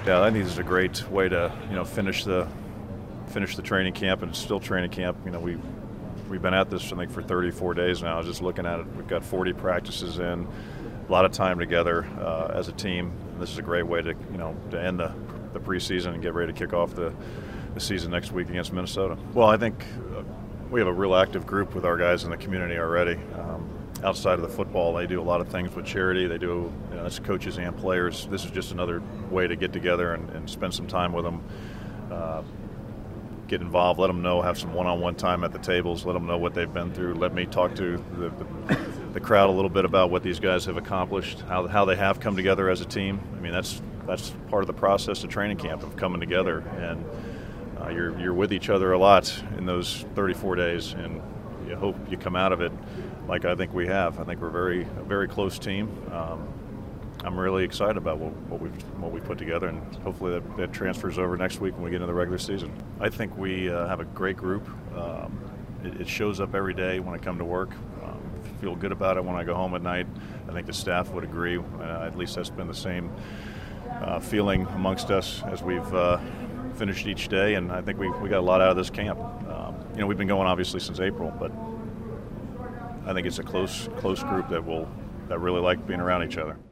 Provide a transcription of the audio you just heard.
Yeah, I think this is a great way to finish the training camp, and it's still training camp. We've been at this, I think, for 34 days now. Just looking at it, we've got 40 practices in, a lot of time together as a team. This is a great way to end the preseason and get ready to kick off the season next week against Minnesota. Well, I think we have a real active group with our guys in the community already. Outside of the football, they do a lot of things with charity. They do, as coaches and players. This is just another way to get together and spend some time with them. Get involved, let them know, have some one-on-one time at the tables, let them know what they've been through. Let me talk to the crowd a little bit about what these guys have accomplished, how they have come together as a team. I mean, that's part of the process of training camp, of coming together, and you're with each other a lot in those 34 days, and you hope you come out of it like I think we have. I think we're a very close team. I'm really excited about what we put together, and hopefully that transfers over next week when we get into the regular season. I think we have a great group. It shows up every day when I come to work. I feel good about it when I go home at night. I think the staff would agree. At least that's been the same feeling amongst us as we've finished each day, and I think we got a lot out of this camp. We've been going obviously since April, but I think it's a close group that really like being around each other.